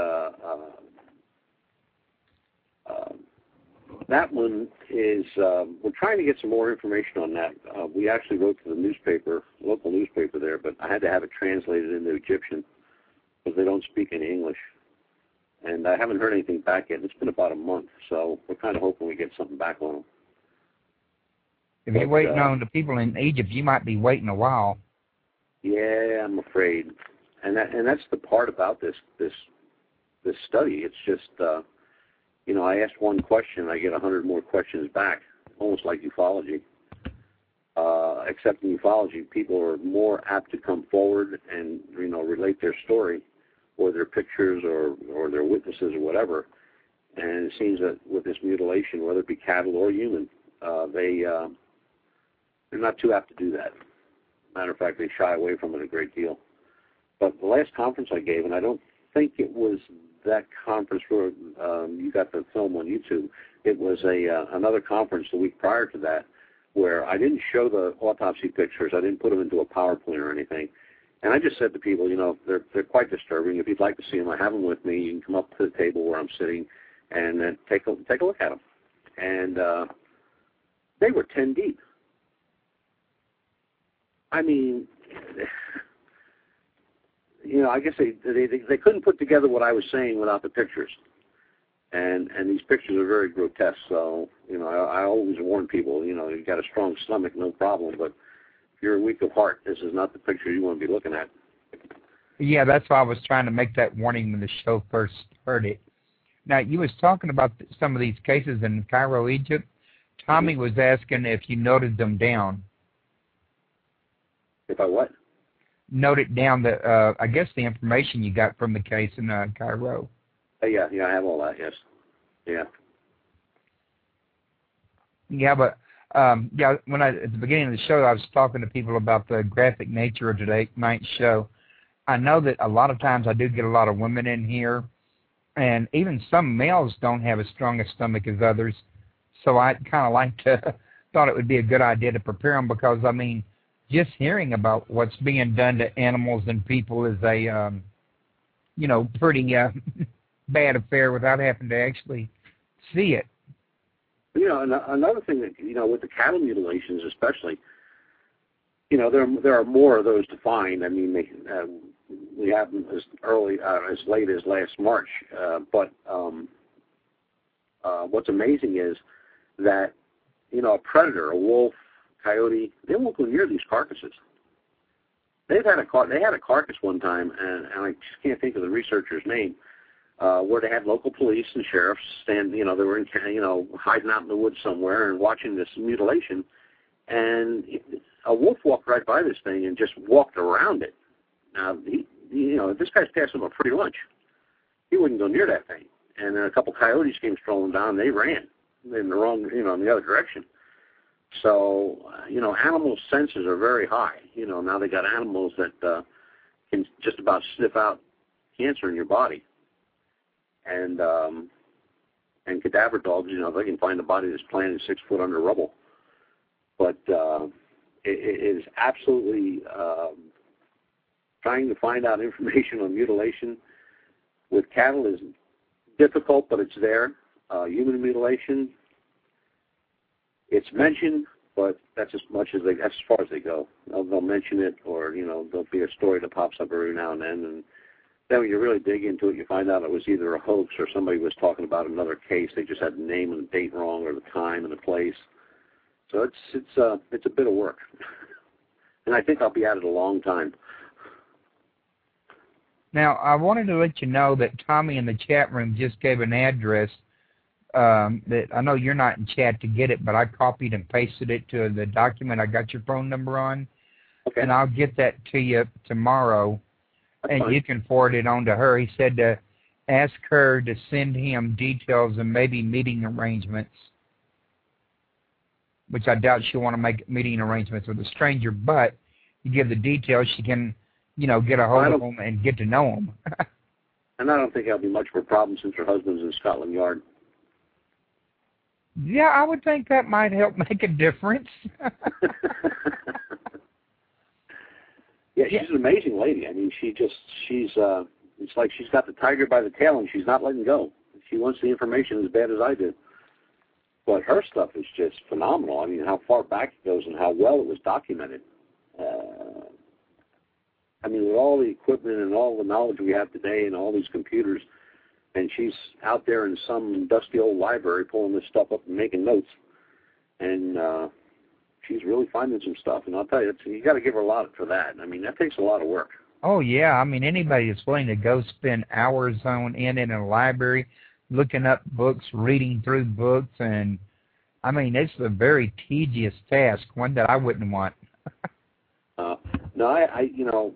that one is we're trying to get some more information on that. We actually wrote to the newspaper, local newspaper there, but I had to have it translated into Egyptian because they don't speak any English. And I haven't heard anything back yet. It's been about a month, so we're kind of hoping we get something back on them. If you're waiting on the people in Egypt, you might be waiting a while. Yeah, I'm afraid. And that's the part about this study. It's just, I asked one question, I get 100 more questions back, almost like ufology. Except in ufology, people are more apt to come forward and, relate their story or their pictures or their witnesses or whatever. And it seems that with this mutilation, whether it be cattle or human, they're not too apt to do that. Matter of fact, they shy away from it a great deal. But the last conference I gave, and I don't think it was that conference where you got the film on YouTube, it was another conference the week prior to that where I didn't show the autopsy pictures. I didn't put them into a PowerPoint or anything. And I just said to people, they're quite disturbing. If you'd like to see them, I have them with me. You can come up to the table where I'm sitting and then take a look at them. And they were 10 deep. I mean, I guess they couldn't put together what I was saying without the pictures. And these pictures are very grotesque. So, I always warn people, you've got a strong stomach, no problem. But if you're weak of heart, this is not the picture you want to be looking at. Yeah, that's why I was trying to make that warning when the show first heard it. Now, you was talking about some of these cases in Cairo, Egypt. Tommy was asking if you noted them down. If I what? Noted down I guess the information you got from the case in Cairo. Yeah, I have all that. Yes. Yeah. Yeah, but when at the beginning of the show, I was talking to people about the graphic nature of tonight's show. I know that a lot of times I do get a lot of women in here, and even some males don't have as strong a stomach as others. So I kind of thought it would be a good idea to prepare them because, I mean, just hearing about what's being done to animals and people is a, pretty bad affair without having to actually see it. Another thing that, with the cattle mutilations especially, there are more of those to find. I mean, we have them as late as last March. But what's amazing is that, a predator, a wolf, coyote, they won't go near these carcasses. They had a carcass one time, and I just can't think of the researcher's name, where they had local police and sheriffs stand, they were hiding out in the woods somewhere and watching this mutilation, and a wolf walked right by this thing and just walked around it. Now, this guy's passing him a free lunch. He wouldn't go near that thing. And then a couple coyotes came strolling down, and they ran in the wrong, in the other direction. So, animal senses are very high. Now they got animals that can just about sniff out cancer in your body. And cadaver dogs, they can find a body that's planted 6 foot under rubble. But it is absolutely trying to find out information on mutilation with cattle is difficult, but it's there. Human mutilation, it's mentioned, but that's as far as they go. They'll mention it, or there'll be a story that pops up every now and then, and then when you really dig into it, you find out it was either a hoax or somebody was talking about another case. They just had the name and the date wrong, or the time and the place. So it's a bit of work, and I think I'll be at it a long time. Now, I wanted to let you know that Tommy in the chat room just gave an address that I know you're not in chat to get it, but I copied and pasted it to the document I got your phone number on. Okay. And I'll get that to you tomorrow, and fine. You can forward it on to her. He said to ask her to send him details and maybe meeting arrangements, which I doubt she'll want to make meeting arrangements with a stranger, but you give the details, she can, get a hold of them and get to know them. And I don't think that'll be much of a problem since her husband's in Scotland Yard. Yeah, I would think that might help make a difference. Yeah, she's an amazing lady. I mean, she's it's like she's got the tiger by the tail and she's not letting go. She wants the information as bad as I do. But her stuff is just phenomenal. I mean, how far back it goes and how well it was documented. I mean, with all the equipment and all the knowledge we have today and all these computers, and she's out there in some dusty old library pulling this stuff up and making notes. And she's really finding some stuff. And I'll tell you, you got to give her a lot for that. I mean, that takes a lot of work. Oh, yeah. I mean, anybody that's willing to go spend hours in a library looking up books, reading through books, and, I mean, it's a very tedious task, one that I wouldn't want. No, I you know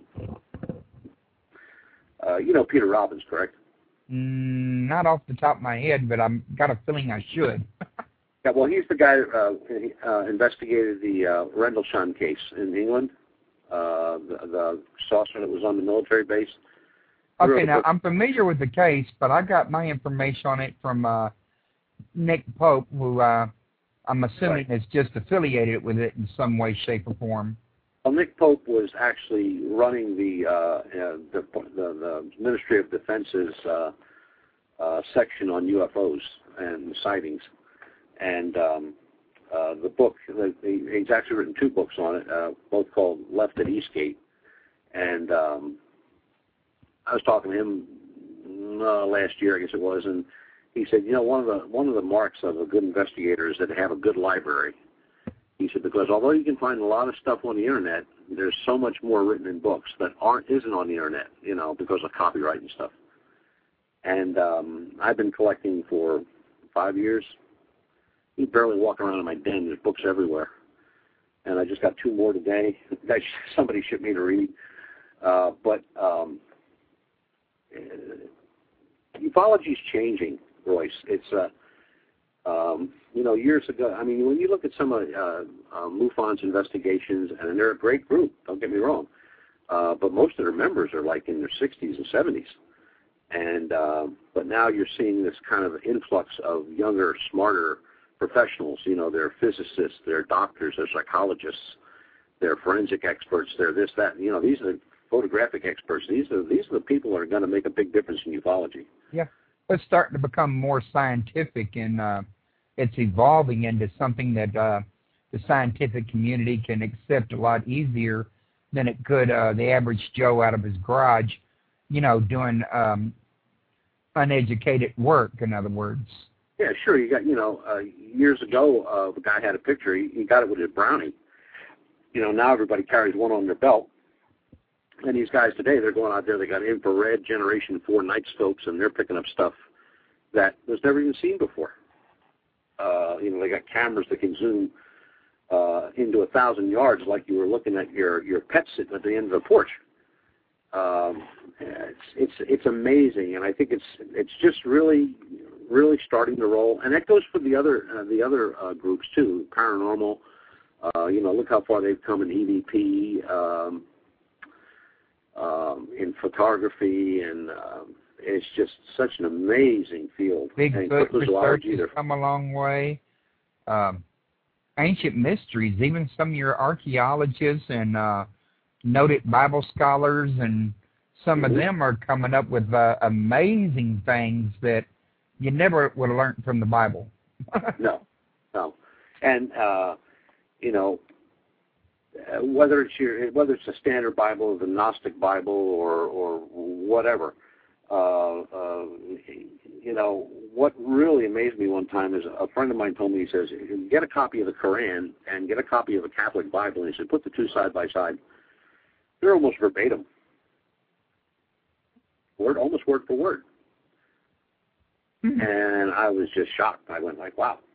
Peter Robbins, correct? Not off the top of my head, but I've got a feeling I should. Yeah, well, he's the guy who investigated the Rendlesham case in England, the saucer that was on the military base. Okay, now, I'm familiar with the case, but I got my information on it from Nick Pope, who I'm assuming is just affiliated with it in some way, shape, or form. Well, Nick Pope was actually running the Ministry of Defense's section on UFOs and sightings. And the book, he's actually written 2 books on it, both called Left at Eastgate. And I was talking to him last year, I guess it was, and he said, one of the marks of a good investigator is that they have a good library. He said, because although you can find a lot of stuff on the internet, there's so much more written in books that isn't on the internet, because of copyright and stuff. And I've been collecting for 5 years. You barely walk around in my den. There's books everywhere. And I just got 2 more today that somebody shipped me to read. But ufology is changing, Royce. It's years ago. I mean, when you look at some of MUFON's investigations, and they're a great group. Don't get me wrong, but most of their members are like in their 60s and 70s. And but now you're seeing this kind of influx of younger, smarter professionals. They're physicists, they're doctors, they're psychologists, they're forensic experts, they're this, that. These are photographic experts. These are the people that are going to make a big difference in ufology. Yeah, it's starting to become more scientific, and it's evolving into something that the scientific community can accept a lot easier than it could the average Joe out of his garage, doing uneducated work, in other words. Yeah, sure. You got, years ago, the guy had a picture. He got it with his Brownie. Now everybody carries one on their belt. And these guys today, they're going out there. They got infrared Generation 4 night scopes, and they're picking up stuff that was never even seen before. They got cameras that can zoom into 1,000 yards, like you were looking at your pet sitting at the end of the porch. It's amazing, and I think it's just really starting to roll. And that goes for the other groups too. Paranormal. Look how far they've come in EVP, in photography, and it's just such an amazing field. Bigfoot research has come a long way. Ancient mysteries, even some of your archaeologists and noted Bible scholars, and some of them are coming up with amazing things that you never would have learned from the Bible. No. And, whether it's a standard Bible or the Gnostic Bible or whatever, what really amazed me one time is a friend of mine told me, he says, get a copy of the Quran and get a copy of a Catholic Bible, and he said, put the 2 side by side. They're almost verbatim. Almost word for word. Mm-hmm. And I was just shocked. I went like, wow.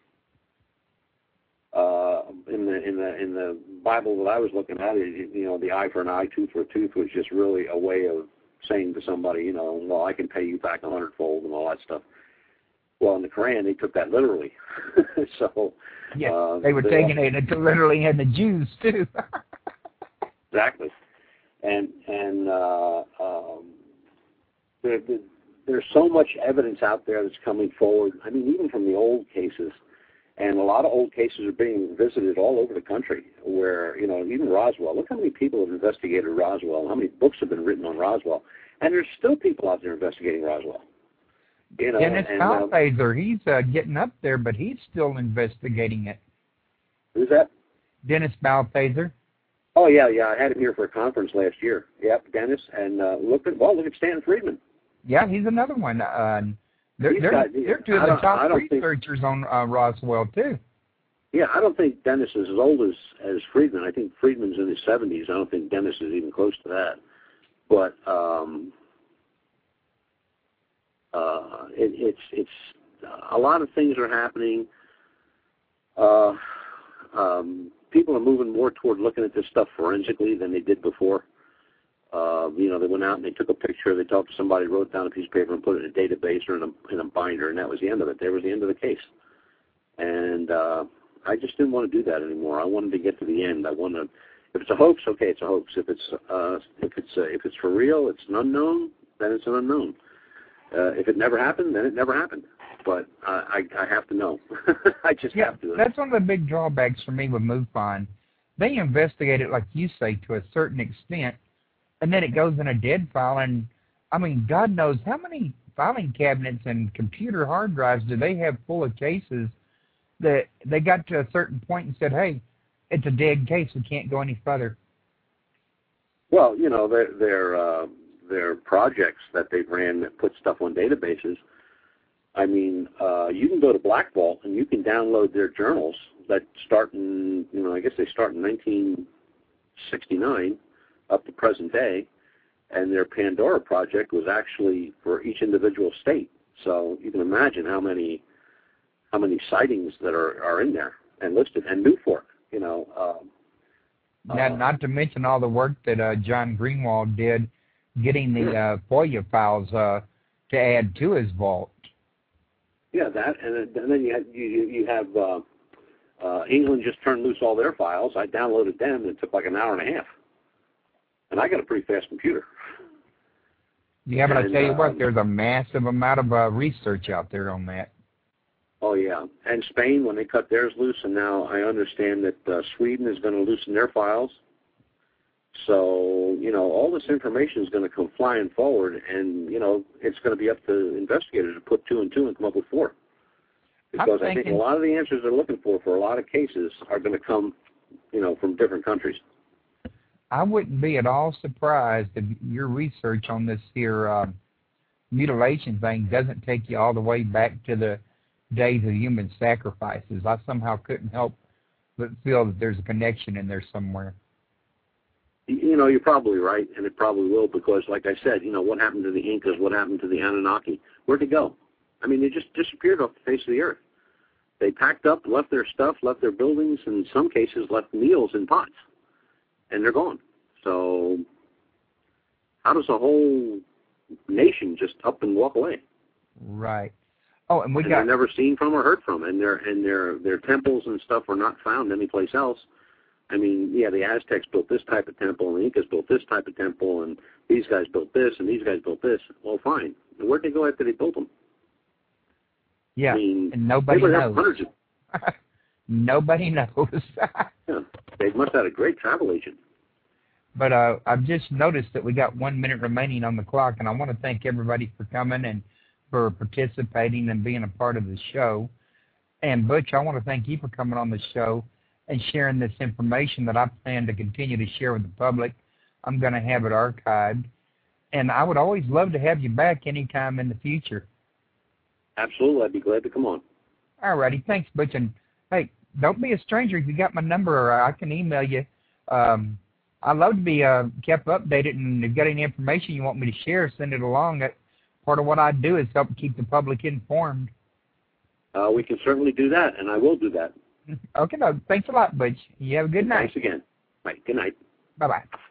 In the Bible that I was looking at, the eye for an eye, tooth for a tooth was just really a way of saying to somebody, well, I can pay you back 100-fold and all that stuff. Well, in the Quran, they took that literally. So yeah, they were taking it literally, and the Jews too. Exactly, and there's so much evidence out there that's coming forward. I mean, even from the old cases, And a lot of old cases are being visited all over the country where, even Roswell. Look how many people have investigated Roswell and how many books have been written on Roswell. And there's still people out there investigating Roswell. Dennis Balthaser, he's getting up there, but he's still investigating it. Who's that? Dennis Balthaser. Oh, yeah. I had him here for a conference last year. Yep, Dennis. And look at Stan Friedman. Yeah, he's another one. They're two of the top researchers on Roswell, too. Yeah, I don't think Dennis is as old as Friedman. I think Friedman's in his 70s. I don't think Dennis is even close to that. But it's a lot of things are happening. People are moving more toward looking at this stuff forensically than they did before. They went out and they took a picture, they talked to somebody, wrote down a piece of paper and put it in a database or in a binder, and that was the end of it. That was the end of the case. And I just didn't want to do that anymore. I wanted to get to the end. If it's a hoax, okay, it's a hoax. If it's for real, it's an unknown, then it's an unknown. If it never happened, then it never happened. But I have to know. I just have to. That's one of the big drawbacks for me with MUFON. They investigate it, like you say, to a certain extent, and then it goes in a dead file. And, I mean, God knows how many filing cabinets and computer hard drives do they have full of cases that they got to a certain point and said, hey, it's a dead case. We can't go any further. Well, their projects that they've ran that put stuff on databases, I mean, you can go to Black Vault and you can download their journals that start in, I guess they start in 1969 up to present day, and their Pandora project was actually for each individual state. So you can imagine how many sightings that are in there and listed, and Newfork, not to mention all the work that John Greenwald did getting the FOIA files to add to his vault. Yeah, that, and then you have England just turned loose all their files. I downloaded them, and it took like an hour and a half. And I got a pretty fast computer. Yeah, but I tell you what, there's a massive amount of research out there on that. Oh, yeah. And Spain, when they cut theirs loose, and now I understand that Sweden is going to loosen their files. So, all this information is going to come flying forward, and, it's going to be up to investigators to put 2 and 2 and come up with 4. Because I think a lot of the answers they're looking for a lot of cases are going to come, from different countries. I wouldn't be at all surprised if your research on this here mutilation thing doesn't take you all the way back to the days of human sacrifices. I somehow couldn't help but feel that there's a connection in there somewhere. You're probably right, and it probably will, because, like I said, what happened to the Incas, what happened to the Anunnaki? Where'd they go? I mean, they just disappeared off the face of the earth. They packed up, left their stuff, left their buildings, and in some cases left meals in pots, and they're gone. So how does a whole nation just up and walk away? Right. Oh, and they're never seen from or heard from, and their temples and stuff were not found anyplace else. I mean, yeah, the Aztecs built this type of temple, and the Incas built this type of temple, and these guys built this, and these guys built this. Well, fine. And where'd they go after they built them? Yeah, I mean, and nobody knows. Hundreds of... Nobody knows. Yeah, they must have had a great travel agent. But I've just noticed that we got 1 minute remaining on the clock, and I want to thank everybody for coming and for participating and being a part of the show. And Butch, I want to thank you for coming on the show and sharing this information that I plan to continue to share with the public. I'm going to have it archived. And I would always love to have you back anytime in the future. Absolutely. I'd be glad to come on. All righty. Thanks, Butch. And, hey, don't be a stranger. If you got my number, or I can email you. I'd love to be kept updated, and if you've got any information you want me to share, send it along. Part of what I do is help keep the public informed. We can certainly do that, and I will do that. Okay, no, thanks a lot, Butch. You have a good night. Thanks again. Right, good night. Bye-bye.